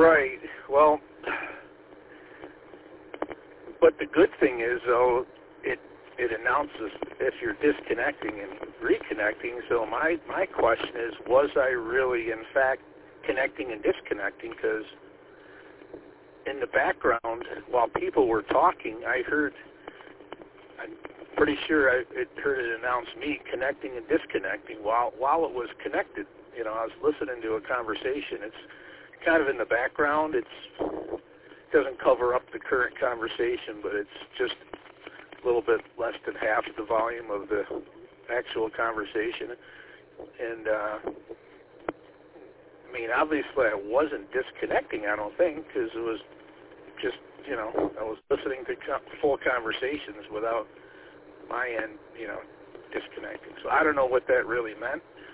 Right. Well, but the good thing is, though, it announces if you're disconnecting and reconnecting. So my question is, was I really, in fact, connecting and disconnecting? Because in the background, while people were talking, I'm pretty sure I heard it announce me connecting and disconnecting while it was connected. You know, I was listening to a conversation. It's kind of in the background. It doesn't cover up the current conversation, but it's just a little bit less than half the volume of the actual conversation. And, I mean, obviously I wasn't disconnecting, I don't think, because it was just, you know, I was listening to full conversations without my end, you know, disconnecting. So I don't know what that really meant.